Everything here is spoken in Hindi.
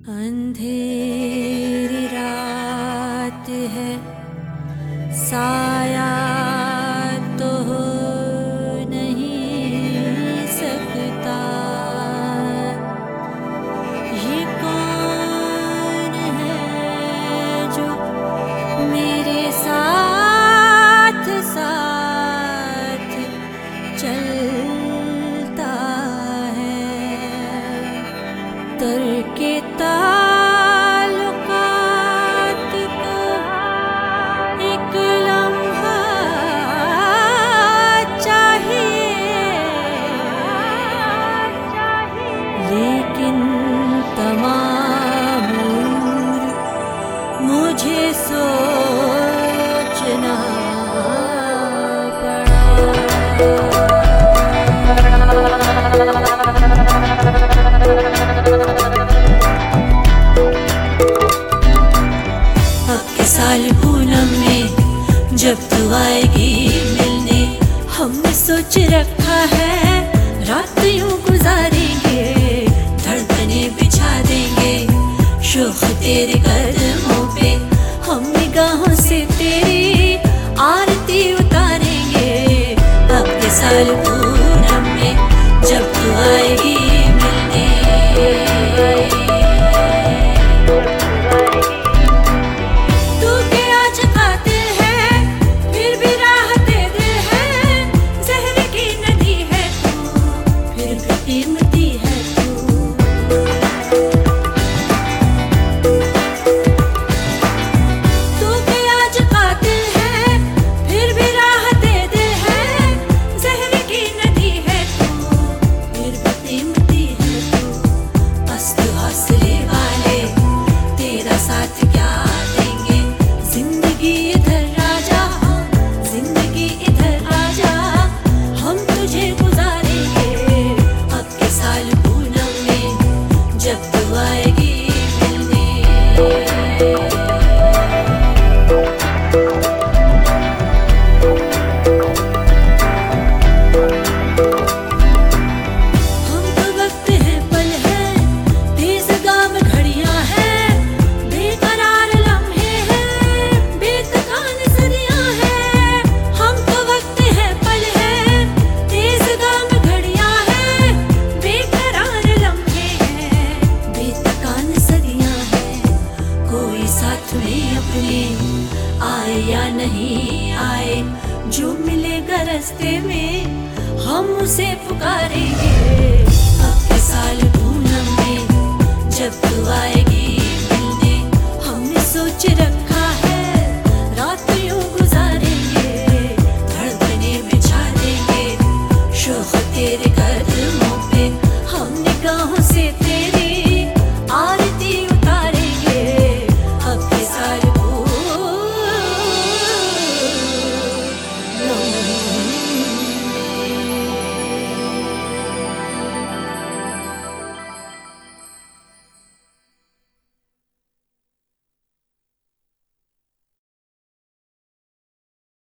अंधेरी रात है, साया तो हो नहीं सकता। ये कौन है जो मेरे साथ साथ चलता है? तरके ताल्लुकात को एक लम्हा चाहिए, लेकिन तमाम उम्र मुझे सोचना पड़ा। साल पूनम में जब तू आएगी मिलने, हमने सोच रखा है रात यूं गुजारेंगे, धड़कने बिछा देंगे शोख तेरे कदमों पे, हम निगाहों से तेरी आरती उतारेंगे। अब के साल पूनम में जब तू आएगी मिलने, आए या नहीं आए, जो मिलेगा रास्ते में हम उसे पुकारेंगे। अब के साल पूनम में जब तू आएगी मिलने, हमने सोच रखा